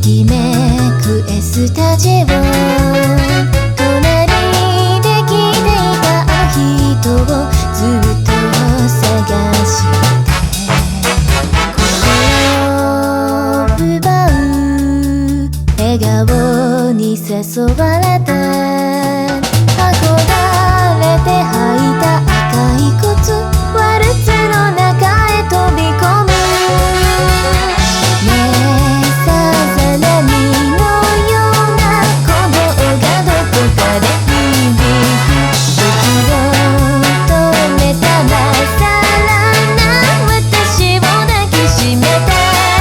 きめくエスタジオ、隣で聞いていたあの人をずっと探して心を奪う笑顔に誘われて、憧れて履いた赤い靴、ワルツの中へ飛び込む。ねえさざ波のような鼓動がどこかで響く。時を止めたまさらな私を抱きしめて、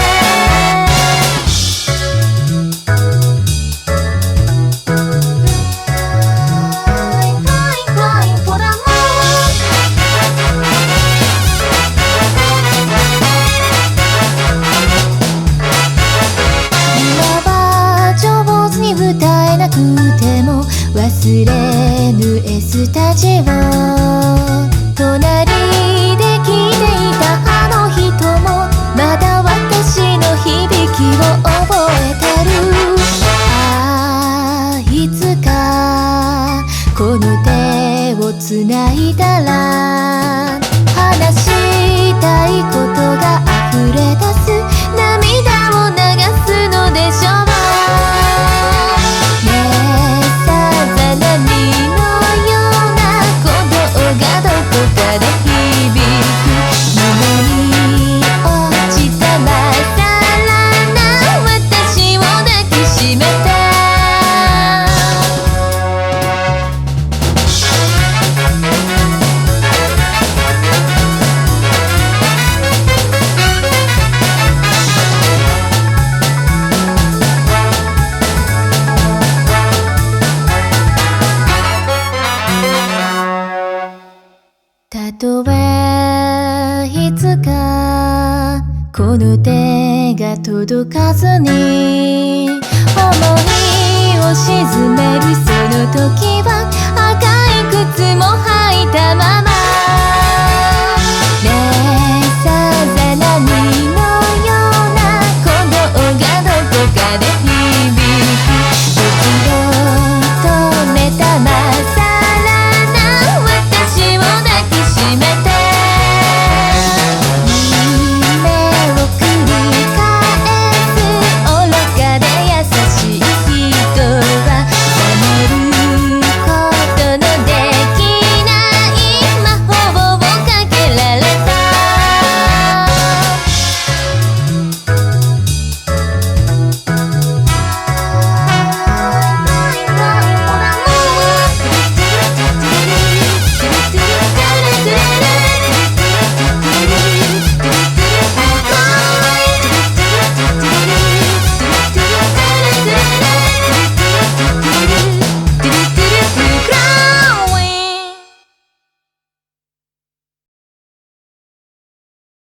歌えなくても忘れぬエスタジオ、隣で聞いていたあの人もまだ私の響きを覚えてる。ああいつかこの手をつないだら話したいことが溢れ出す、涙を流すのでしょう。たとえいつかこの手が届かずに思いを沈めるその時は赤い靴も履いたままね